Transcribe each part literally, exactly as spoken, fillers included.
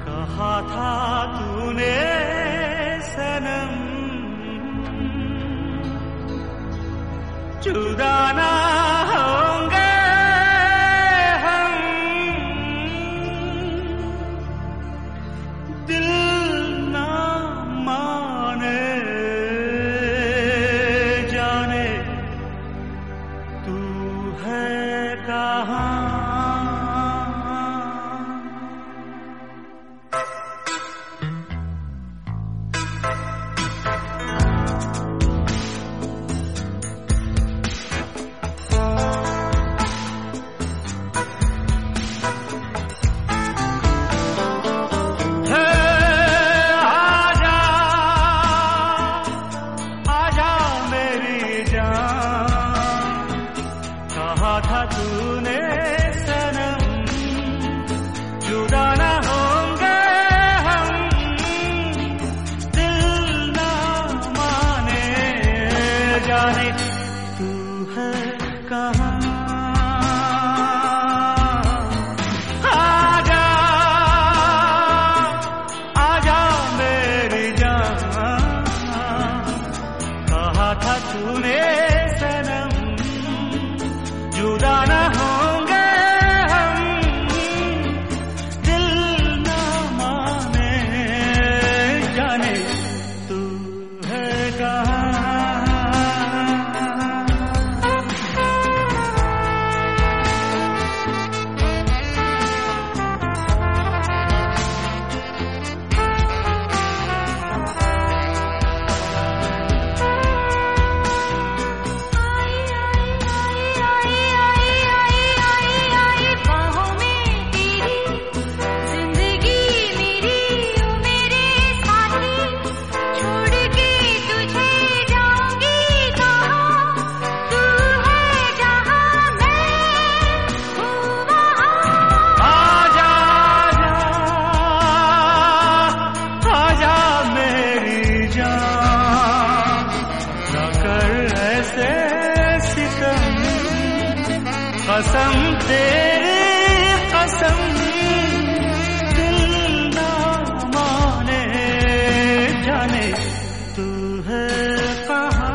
कहा था तूने सनम जुदा ना होंगे हम, दिल ना माने जाने तू है कहाँ। कहा था तूने सनम जुदा ना होंगे हम, दिल ना माने जाने तू है कहाँ। आजा आजा मेरी जान, कहा था तूने सनम जुदा ना होंगे हम, दिल ना माने जाने तू है कहाँ। कसम तेरी कसम, दिल ना माने जाने तू है कहाँ।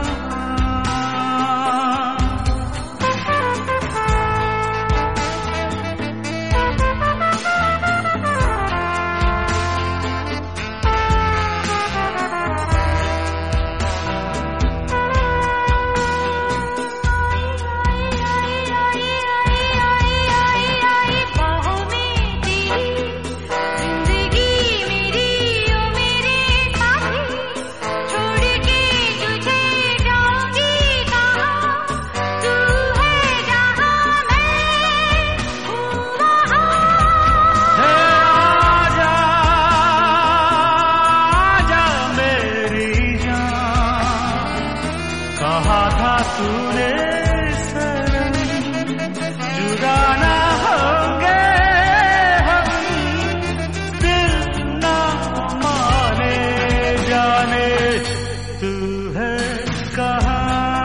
कहा था तूने सनम जुदा ना होंगे हम, दिल ना माने जाने तू है कहाँ।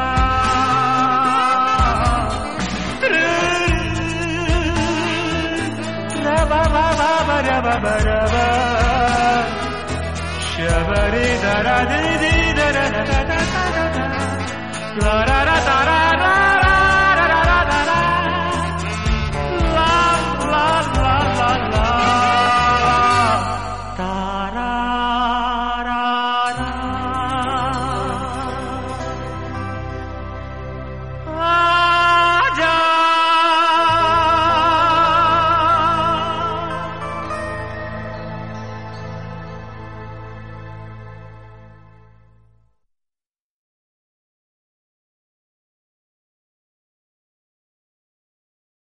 रबा बाबा बरबा बरबा शबरी दरा दी दी दरा दा दा दा दा दा रा रा रा रा रा।